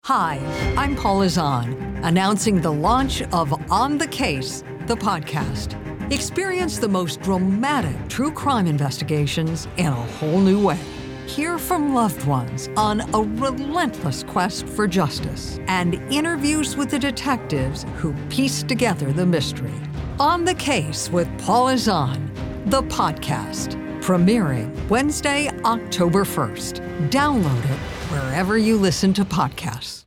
Hi, I'm Paula Zahn, announcing the launch of On the Case, the podcast. Experience the most dramatic true crime investigations in a whole new way. Hear from loved ones on a relentless quest for justice and interviews with the detectives who piece together the mystery. On the Case with Paula Zahn, the podcast, premiering Wednesday, October 1st. Download it wherever you listen to podcasts.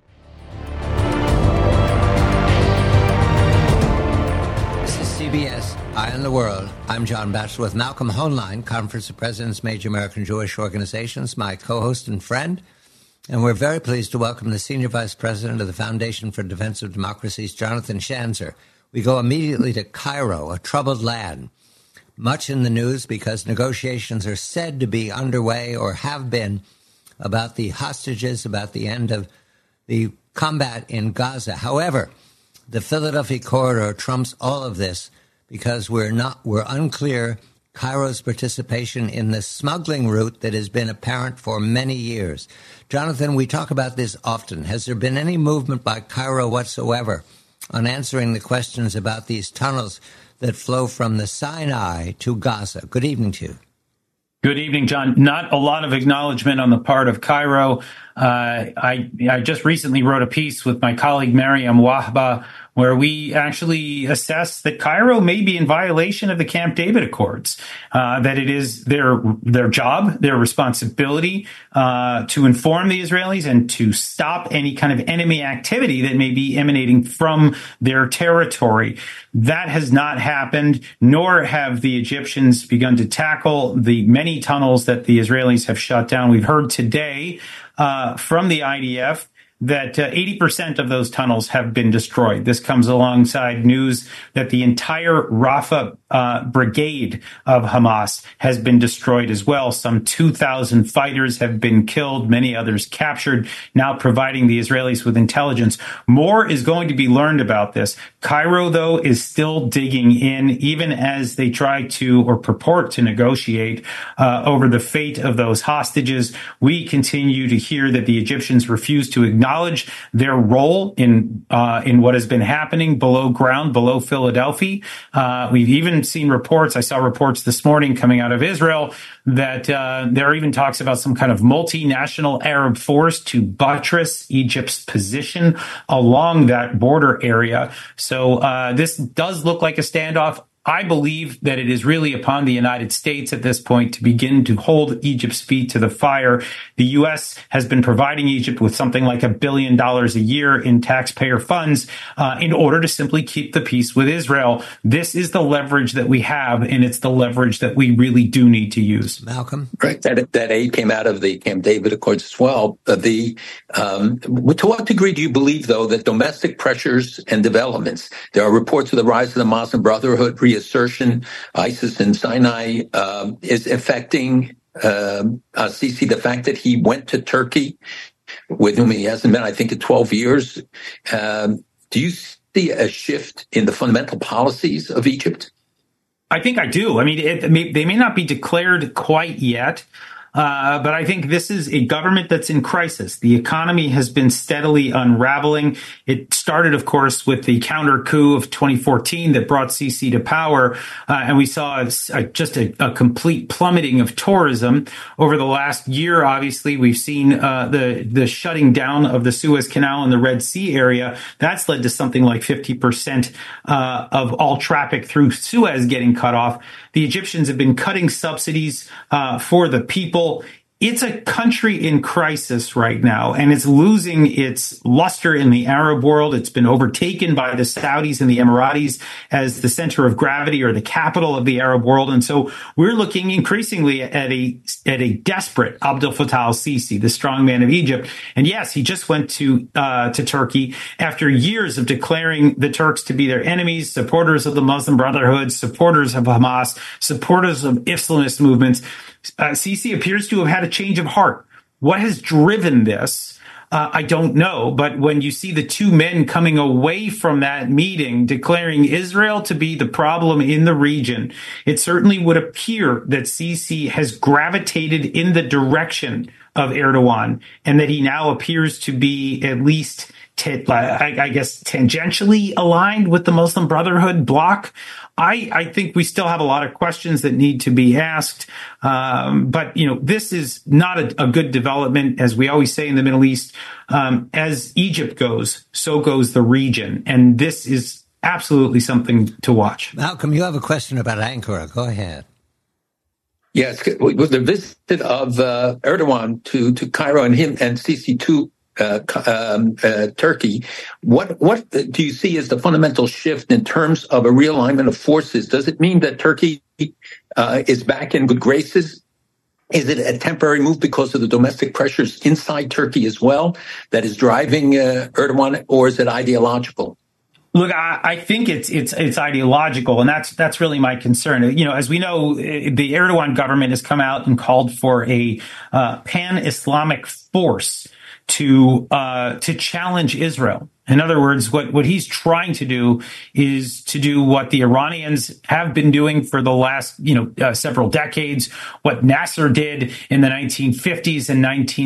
This is CBS Eye on the World. I'm John Batchelor with Malcolm Hoenlein, Conference of Presidents, Major American Jewish Organizations, my co-host and friend. And we're very pleased to welcome the Senior Vice President of the Foundation for Defense of Democracies, Jonathan Schanzer. We go immediately to Cairo, a troubled land. Much in the news because negotiations are said to be underway or have been about the hostages, about the end of the combat in Gaza. However, the Philadelphia corridor trumps all of this because we're unclear Cairo's participation in the smuggling route that has been apparent for many years. Jonathan, we talk about this often. Has there been any movement by Cairo whatsoever on answering the questions about these tunnels that flow from the Sinai to Gaza? Good evening to you. Good evening, John. Not a lot of acknowledgement on the part of Cairo. I just recently wrote a piece with my colleague Mariam Wahba where we actually assess that Cairo may be in violation of the Camp David Accords, that it is their job, their responsibility to inform the Israelis and to stop any kind of enemy activity that may be emanating from their territory. That has not happened, nor have the Egyptians begun to tackle the many tunnels that the Israelis have shut down. We've heard today from the IDF that 80% of those tunnels have been destroyed. This comes alongside news that the entire Rafah brigade of Hamas has been destroyed as well. Some 2,000 fighters have been killed, many others captured, now providing the Israelis with intelligence. More is going to be learned about this. Cairo, though, is still digging in, even as they try to or purport to negotiate over the fate of those hostages. We continue to hear that the Egyptians refuse to acknowledge their role in what has been happening below ground, below Philadelphia. We've even seen reports. I saw reports this morning coming out of Israel that there are even talks about some kind of multinational Arab force to buttress Egypt's position along that border area. So this does look like a standoff. I believe that it is really upon the United States at this point to begin to hold Egypt's feet to the fire. The U.S. has been providing Egypt with something like $1 billion a year in taxpayer funds in order to simply keep the peace with Israel. This is the leverage that we have, and it's the leverage that we really do need to use. Malcolm? Right. That aid came out of the Camp David Accords as well. To what degree do you believe, though, that domestic pressures and developments, there are reports of the rise of the Muslim Brotherhood, reassertion, ISIS in Sinai, is affecting Sisi, the fact that he went to Turkey, with whom he hasn't been, I think, in 12 years. Do you see a shift in the fundamental policies of Egypt? I think I do. I mean, they may not be declared quite yet, but I think this is a government that's in crisis. The economy has been steadily unraveling. It started, of course, with the counter coup of 2014 that brought Sisi to power. And we saw just a complete plummeting of tourism. Over the last year, obviously, we've seen the shutting down of the Suez Canal and the Red Sea area. That's led to something like 50% of all traffic through Suez getting cut off. The Egyptians have been cutting subsidies for the people. It's a country in crisis right now, and it's losing its luster in the Arab world. It's been overtaken by the Saudis and the Emiratis as the center of gravity or the capital of the Arab world. And so we're looking increasingly at a desperate Abdel Fattah al-Sisi, the strongman of Egypt. And yes, he just went to Turkey after years of declaring the Turks to be their enemies, supporters of the Muslim Brotherhood, supporters of Hamas, supporters of Islamist movements. Sisi appears to have had a change of heart. What has driven this? I don't know. But when you see the two men coming away from that meeting declaring Israel to be the problem in the region, it certainly would appear that Sisi has gravitated in the direction of Erdogan, and that he now appears to be at least I guess tangentially aligned with the Muslim Brotherhood bloc. I think we still have a lot of questions that need to be asked. But, this is not a good development. As we always say in the Middle East, as Egypt goes, so goes the region. And this is absolutely something to watch. Malcolm, you have a question about Ankara. Go ahead. Yes, with the visit of Erdogan to Cairo and him and Sisi to Turkey, what do you see as the fundamental shift in terms of a realignment of forces? Does it mean that Turkey is back in good graces? Is it a temporary move because of the domestic pressures inside Turkey as well that is driving Erdogan, or is it ideological? Look, I think it's ideological, and that's really my concern. As we know, the Erdogan government has come out and called for a pan-Islamic force to challenge Israel. In other words, what he's trying to do is to do what the Iranians have been doing for the last, several decades, what Nasser did in the 1950s and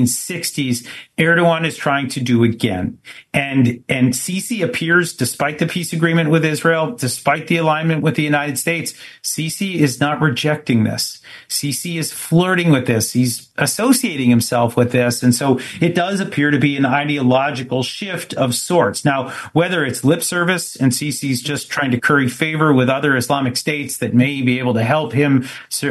1960s. Erdogan is trying to do again. And Sisi appears, despite the peace agreement with Israel, despite the alignment with the United States, Sisi is not rejecting this. Sisi is flirting with this. He's associating himself with this. And so it does appear to be an ideological shift of sorts. Now, whether it's lip service and Sisi's just trying to curry favor with other Islamic states that may be able to help him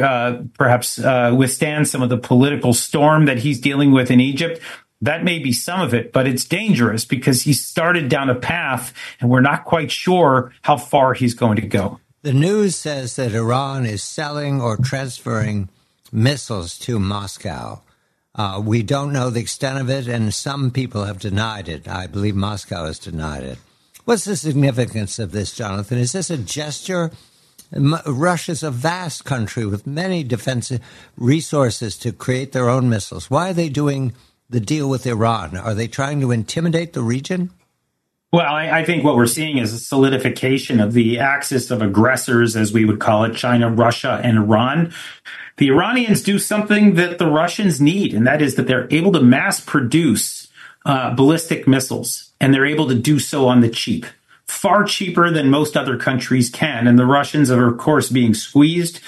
perhaps withstand some of the political storm that he's dealing with in Egypt, that may be some of it, but it's dangerous because he started down a path and we're not quite sure how far he's going to go. The news says that Iran is selling or transferring missiles to Moscow. We don't know the extent of it, and some people have denied it. I believe Moscow has denied it. What's the significance of this, Jonathan? Is this a gesture? Russia's a vast country with many defensive resources to create their own missiles. Why are they doing the deal with Iran? Are they trying to intimidate the region? Well, I think what we're seeing is a solidification of the axis of aggressors, as we would call it, China, Russia, and Iran. The Iranians do something that the Russians need, and that is that they're able to mass produce ballistic missiles, and they're able to do so on the cheap. Far cheaper than most other countries can. And the Russians are, of course, being squeezed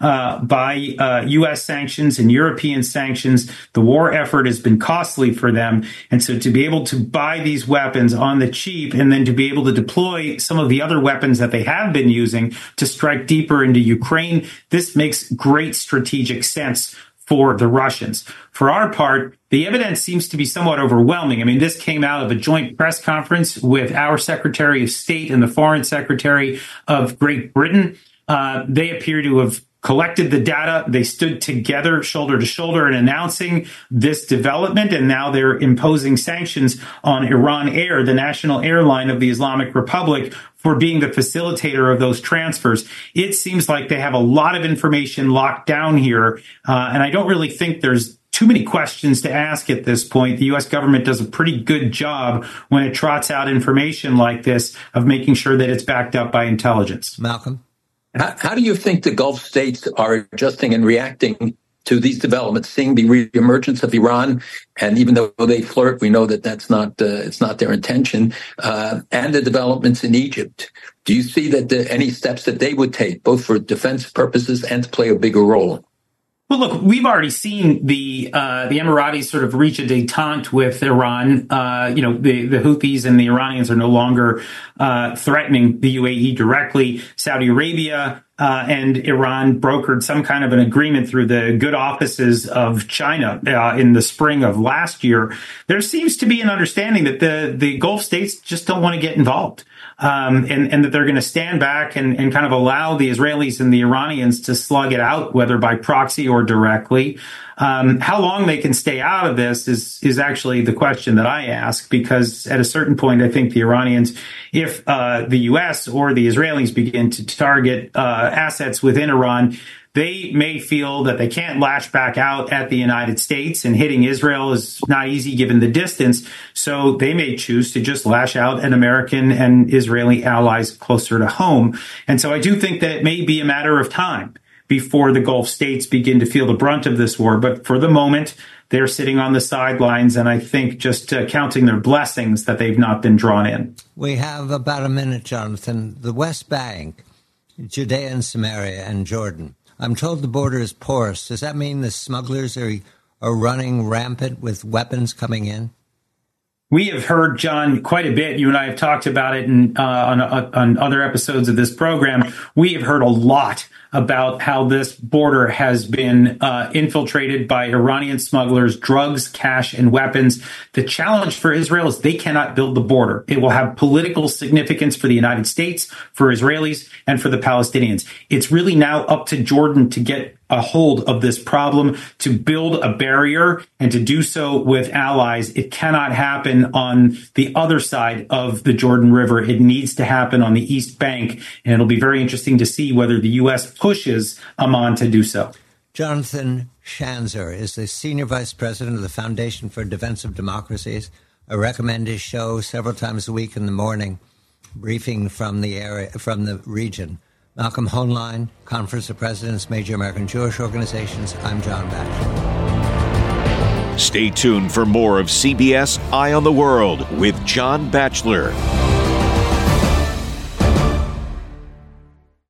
by U.S. sanctions and European sanctions. The war effort has been costly for them. And so to be able to buy these weapons on the cheap and then to be able to deploy some of the other weapons that they have been using to strike deeper into Ukraine, this makes great strategic sense for the Russians. For our part, the evidence seems to be somewhat overwhelming. I mean, this came out of a joint press conference with our Secretary of State and the Foreign Secretary of Great Britain. They appear to have collected the data. They stood together shoulder to shoulder in announcing this development, and now they're imposing sanctions on Iran Air, the national airline of the Islamic Republic, for being the facilitator of those transfers. It seems like they have a lot of information locked down here, and I don't really think there's too many questions to ask at this point. The U.S. government does a pretty good job when it trots out information like this of making sure that it's backed up by intelligence. Malcolm? How do you think the Gulf states are adjusting and reacting to these developments, seeing the reemergence of Iran? And even though they flirt, we know that that's not it's not their intention. And the developments in Egypt. Do you see that any steps that they would take, both for defense purposes and to play a bigger role? Well, look, we've already seen the Emiratis sort of reach a détente with Iran. The Houthis and the Iranians are no longer threatening the UAE directly. Saudi Arabia and Iran brokered some kind of an agreement through the good offices of China in the spring of last year. There seems to be an understanding that the Gulf states just don't want to get involved. And that they're going to stand back and kind of allow the Israelis and the Iranians to slug it out, whether by proxy or directly. How long they can stay out of this is actually the question that I ask, because at a certain point, I think the Iranians, if the U.S. or the Israelis begin to target assets within Iran, they may feel that they can't lash back out at the United States, and hitting Israel is not easy given the distance. So they may choose to just lash out at American and Israeli allies closer to home. And so I do think that it may be a matter of time before the Gulf states begin to feel the brunt of this war. But for the moment, they're sitting on the sidelines, and I think just counting their blessings that they've not been drawn in. We have about a minute, Jonathan. The West Bank, Judea and Samaria, and Jordan. I'm told the border is porous. Does that mean the smugglers are running rampant with weapons coming in? We have heard, John, quite a bit. You and I have talked about it on other episodes of this program. We have heard a lot about how this border has been infiltrated by Iranian smugglers, drugs, cash, and weapons. The challenge for Israel is they cannot build the border. It will have political significance for the United States, for Israelis, and for the Palestinians. It's really now up to Jordan to get a hold of this problem, to build a barrier, and to do so with allies. It cannot happen on the other side of the Jordan River. It needs to happen on the East Bank, and it'll be very interesting to see whether the U.S. pushes Amman to do so. Jonathan Schanzer is the Senior Vice President of the Foundation for Defense of Democracies. I recommend his show several times a week in the morning, briefing from the region. Malcolm Hoenlein, Conference of Presidents, Major American Jewish Organizations. I'm John Batchelor. Stay tuned for more of CBS Eye on the World with John Batchelor.